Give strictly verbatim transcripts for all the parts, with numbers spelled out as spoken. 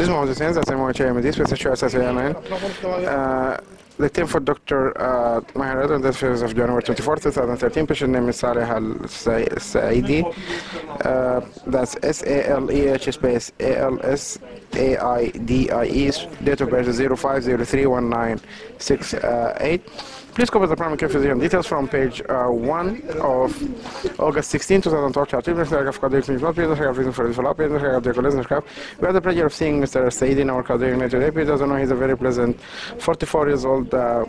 اسمه مهندسين زي ما قلت من دي سبيس اساسي يعني the team for Doctor uh, Maher Reza, that is of January twenty-fourth, twenty thirteen. Patient name is Saleh Al Saidi. Uh, that's S A L E H space A L S A I D I E. Date of birth is zero five zero three one nine six eight. Please cover the primary care physician details from page uh, one of August sixteenth, twenty twelve. Treatment of cardiac reason for development. We have the pleasure of seeing Mister Saidi in our cardiac unit today. He doesn't know he's a very pleasant forty-four years old uh,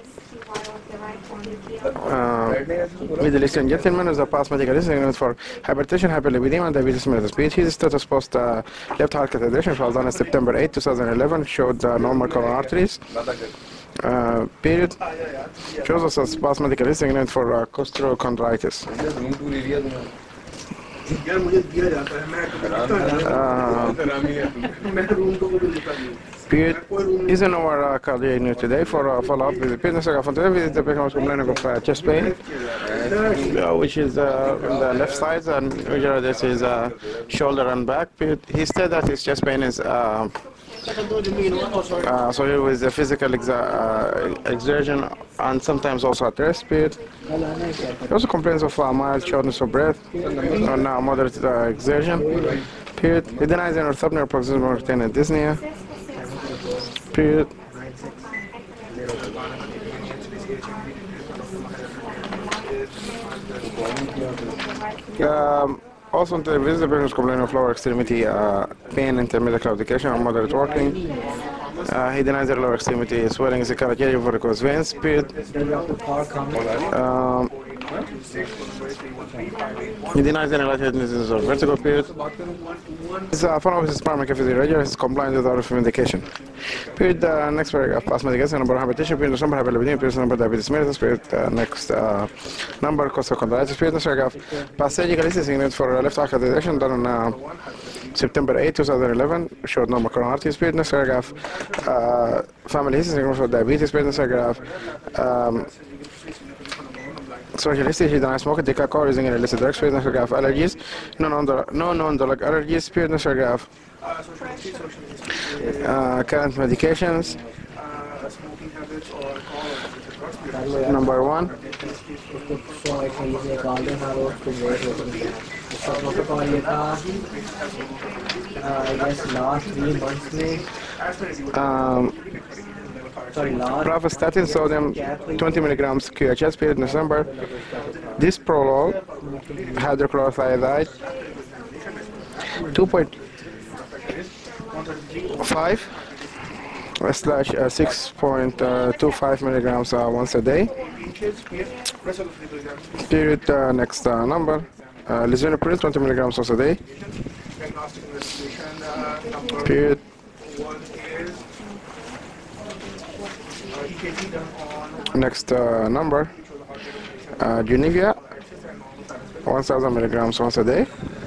uh, Middle Eastern gentleman with a past medical history for hypertension, hyperlipidemia, and diabetes mellitus. His status post uh, left heart catheterization was done on September eighth, twenty eleven. Showed uh, normal coronary arteries. Uh, period. Shows us as past medical history for uh, costochondritis. Uh, period. Is in our uh, cardiac unit today for uh, follow-up visit. Period. Visit the patient was complaining of uh, chest pain, uh, which is uh, on the left side, and usually this is uh, shoulder and back. Period. He said that his chest pain is uh, Uh, so it was a physical exa uh, exertion and sometimes also at rest. Period. He also complains of uh, mild shortness of breath and uh, moderate uh, exertion. Period. He denies any orthopnea or proximal retained dyspnea. Period. Um, Also, the visitor patient is complaining of lower extremity uh, pain, intermittent claudication, or moderate working. Uh, he denies the lower extremity swelling is a carotid varicose veins. Period. Um, he denies any lightheadedness or vertigo. Period. His uh, follow-up is primary care physician regular. He's compliant with our medication. Period. Uh, next paragraph. Past medication number hypertension. Period. Number hyperlipidemia. Period. Number diabetes mellitus. Period. Uh, next uh, number costochondritis. Period. Next paragraph. Past surgical history for left heart catheterization done on uh, September eighth, twenty eleven. Showed normal coronary arteries. Period. Next paragraph. Uh, family history for diabetes. Period. Next paragraph. Um, Social history, he denies smoking, take alcohol, using an illicit drugs. Period. Next paragraph. Allergies. No non-drug allergies. Period. Next paragraph. Uh, current medications. Number one. Um, Pravastatin sodium twenty milligrams Q H S. Period. December. Disprolol hydrochlorothiazide two point five slash uh, six point two five milligrams uh, once a day. Period. Uh, next uh, number. Uh, lisinopril twenty milligrams once a day. Period. Next uh, number. Uh, Junivia one thousand milligrams once a day.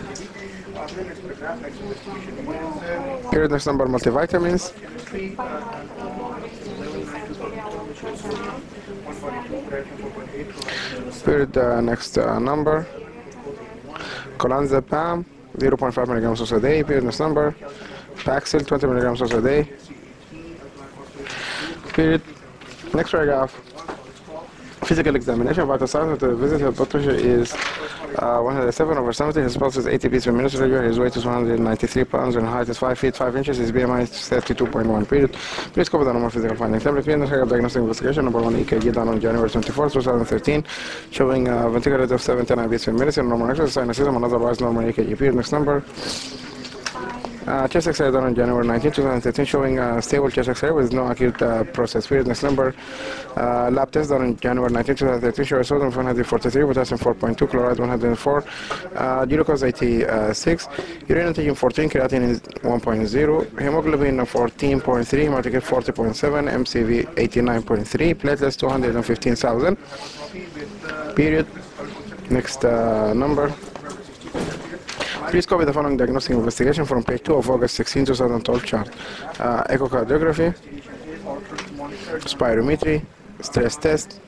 Period. Next number. Multivitamins. Period. Uh, next uh, number. Colanzapam zero point five milligrams once a day. Period. Next number. Paxil twenty milligrams once a day. Period. Next paragraph. Physical examination. Vital signs of the visit. His blood pressure is uh, one hundred seven over seventy. His pulse is eighty beats per minute. His weight is one hundred ninety-three pounds and height is five feet five inches. His B M I is thirty-two point one. Period. Please cover the normal physical findings. Every diagnostic investigation. Number one E K G done on January twenty-fourth, twenty thirteen, showing a uh, ventricular rate of seventy-nine beats per minute. Normal exercise, sinuses, and otherwise normal E K G. Period. Next number. Uh, chest X-ray done on January nineteenth, twenty thirteen, showing uh, stable chest X-ray with no acute uh, process. Period. Next number. Uh, lab test done on January nineteenth, twenty thirteen, showing sodium one hundred forty-three, potassium four point two, chloride one hundred four, uh, glucose eighty-six, urine antigen fourteen, creatinine is one point zero, hemoglobin fourteen point three, hematocrit forty point seven, M C V eighty-nine point three, platelets two hundred fifteen thousand. Period. Next uh, number. Please copy the following diagnostic investigation from page two of August sixteenth, twenty twelve chart. Uh, echocardiography, spirometry, stress test,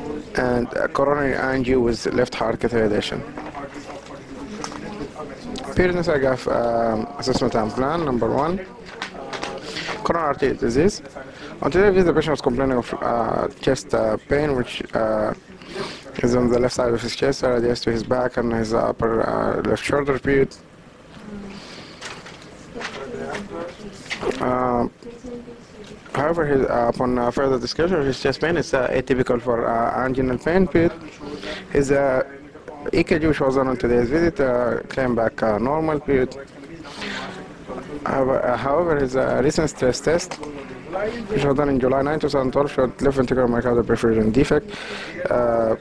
and uh, coronary angio with left heart catheterization. Period next paragraph, um, assessment and plan. Number one, coronary artery disease. On today's visit, the patient was complaining of uh, chest uh, pain, which uh, is on the left side of his chest, radius to his back and his upper uh, left shoulder. Period. Uh, however, his, uh, upon uh, further discussion of his chest pain, is uh, atypical for uh, anginal pain. Period. His uh, E K G, which was done on today's visit, uh, came back uh, normal. Period. However, uh, however his uh, recent stress test, which was done in July ninth, twenty twelve, showed left ventricular myocardial perfusion defect. Uh,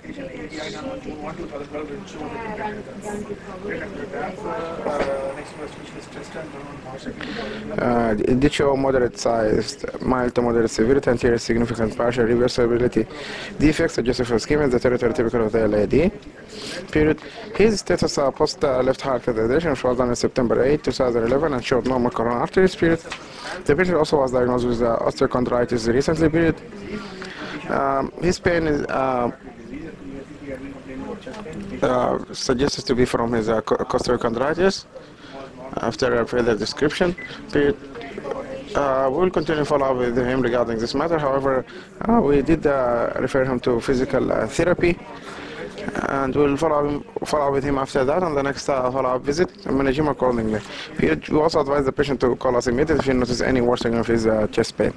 Uh, it did show moderate sized, mild to moderate severity, anterior significant partial reversibility defects suggestive of ischemia, the territory typical of the L A D. Period. His status uh, post uh, left heart catheterization, which was done on September eighth, two thousand eleven, and showed normal coronary arteries. Period. The patient also was diagnosed with uh, osteochondritis recently. Period. Um, his pain is uh, uh, suggested to be from his uh, costochondritis. After a further description, period. Uh, we will continue to follow up with him regarding this matter. However, uh, we did uh, refer him to physical uh, therapy, and we'll follow him, follow up with him after that on the next uh, follow-up visit and manage him accordingly. Period. We also advise the patient to call us immediately if he notices any worsening of his uh, chest pain.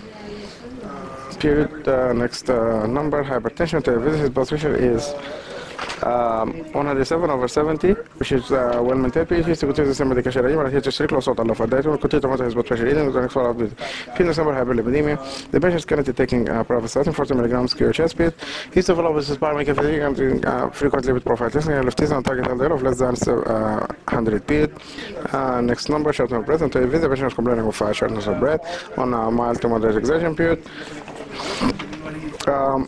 Period. Uh, next uh, number, hypertension. To visit his blood pressure is Um, one hundred seven over seventy, which is uh, well maintained. He used to continue the same medication regime, and he to strict loss of the diet. Will continue to monitor his blood pressure reading. The next follow-up with peanut number hyperlipidemia. The patient is currently taking uh, pravastatin, forty milligrams Q H S speed. He used to follow up with his paramedic fatigue and uh, frequently with profile testing and leftism on target L D L of less than uh, one hundred period. Uh, next number, shortness of breath. Until the patient is complaining of uh, shortness of breath on a mild to moderate exertion period. Um,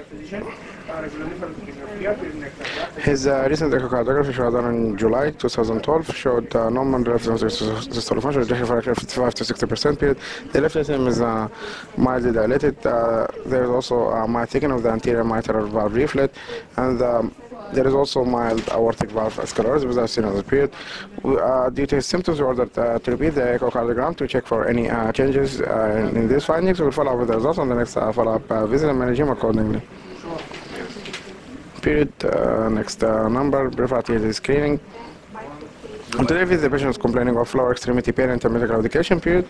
His uh, recent echocardiography, which was done in July twenty twelve, showed uh, normal relative systolic function, ejection fraction of fifty-five to sixty percent. Period. The left atrium is uh, mildly dilated. Uh, there is also a mild thickening of the anterior mitral valve leaflet, and um, there is also mild aortic valve sclerosis without synovial period. Uh, due to his symptoms, we ordered uh, to repeat the echocardiogram to check for any uh, changes uh, in, in these findings. We will follow up with the results on the next uh, follow-up uh, visit and manage him accordingly. Period. Uh, next uh, number, peripheral artery screening. On today's visit, the patient is complaining of lower extremity pain and intermittent claudication. Period.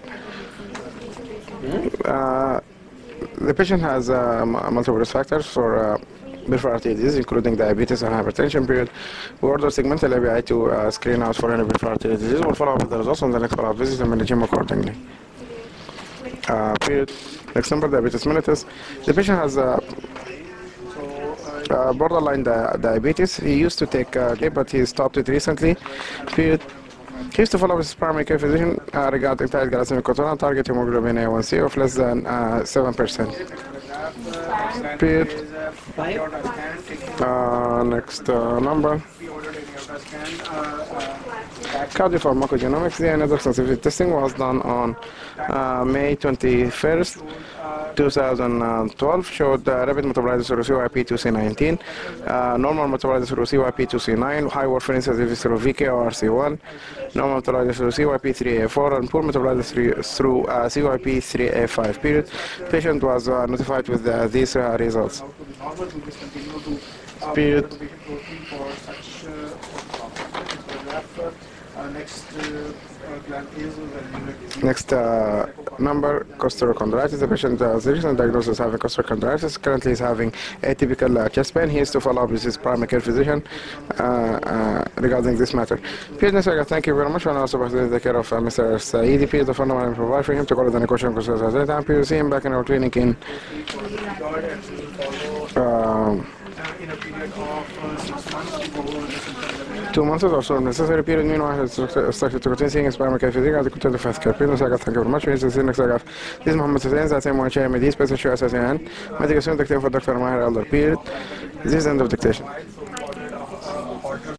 Uh, the patient has uh, multiple risk factors for uh, peripheral artery disease, including diabetes and hypertension. Period. We order segmental A B I to uh, screen out for any peripheral artery disease. We'll follow up with the results on the next follow-up visit and manage him accordingly. Uh, period. Next number, diabetes mellitus. The patient has uh, Uh, borderline di diabetes. He used to take uh, G, but he stopped it recently. Period. He used to follow his primary care physician uh, regarding tight glycemic control and target hemoglobin A one C of less than uh, seven percent. Period. Uh, next uh, number. Cardiopharmacogenomics. D N A drug sensitivity testing was done on uh, May twenty-first, two thousand twelve. Showed uh, rapid metabolites through C Y P two C nineteen, uh, normal metabolites through C Y P two C nine, high warfarin sensitivity through V K O R C one, normal metabolites through C Y P three A four, and poor metabolites through uh, C Y P three A five. Period. Patient was uh, notified with uh, these uh, results. Period. Next uh, number, costochondritis. The patient uh, is recently diagnosed as having costochondritis. Currently is having atypical uh, chest pain. He is to follow up with his primary care physician uh, uh, regarding this matter. P H S, thank you very much. And also the care of uh, Mister Saidi. P H the phone number I provide for him to call the question because I'm P see him back in our clinic in uh, two months or so. Necessary period. Meanwhile, it's expected to continue seeing his primary care physician as he continues to fast care. Thank you very much. This is Mohammed Hussein. That's M Y H M D. Special show S S N. Medication dictated for Doctor Maher Elder. Period. This is the end of dictation.